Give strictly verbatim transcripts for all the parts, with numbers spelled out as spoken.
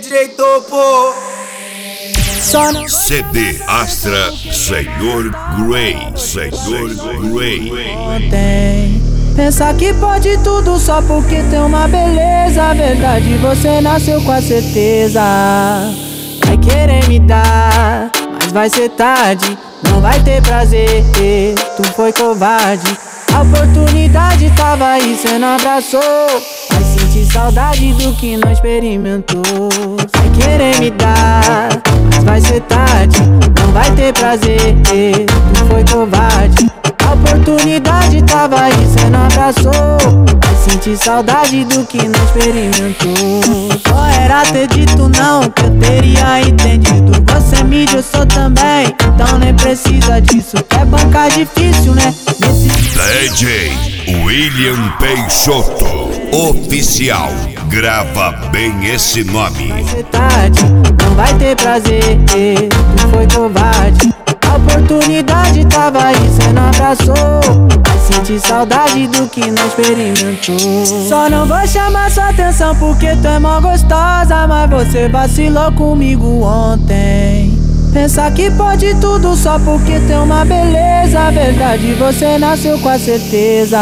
D J Topo. C D Astra, Senhor Grey, Senhor Grey. Ontem, pensa que pode tudo só porque tem uma beleza. A verdade, você nasceu com a certeza. Vai querer me dar, mas vai ser tarde. Não vai ter prazer, tu foi covarde. A oportunidade tava aí, cê não abraçou. Vai sentir saudade do que não experimentou. Vai querer me dar, mas vai ser tarde. Não vai ter prazer, tu foi covarde. A oportunidade tava aí, cê não abraçou. Vai sentir saudade do que não experimentou. Só era ter dito não, que eu teria entendido. Você mídia, eu sou também, então nem precisa disso. Quer bancar difícil, né? Nesse D J William Peixoto Oficial. Grava bem esse nome. vai ser tarde, não vai ter prazer, tu foi covarde. A oportunidade tava aí, cê não abraçou. Vai sentir saudade do que não experimentou. Só não vou chamar sua atenção porque tu é mó gostosa, mas você vacilou comigo ontem. Pensa que pode tudo só porque tem uma beleza. A verdade, você nasceu com a certeza.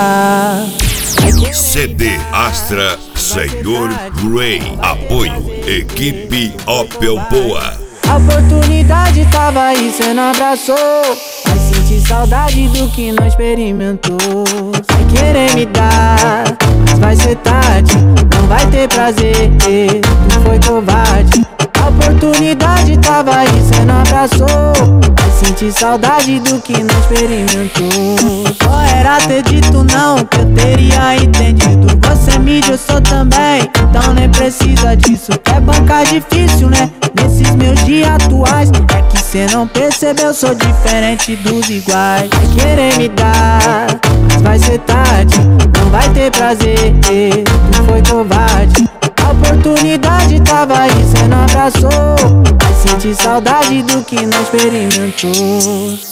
C D Astra, Senhor Grey. Apoio Equipe Opel Boa. A oportunidade tava aí, cê não abraçou. Vai sentir saudade do que não experimentou. Vai querer me dar, mas vai ser tarde. Não vai ter prazer, tu foi covarde. A oportunidade tava aí, cê não abraçou. Vai sentir saudade do que não experimentou. Só era ter dito não, que eu teria entendido. Você é mídia, eu sou também, então nem precisa disso. Quer bancar difícil, né? Nesses meus dias atuais, é que cê não percebeu, sou diferente dos iguais. Vai querer me dar, mas vai ser tarde. Não vai ter prazer, tu foi covarde. A oportunidade tava aí, cê não abraçou. Vai sentir saudade do que não experimentou.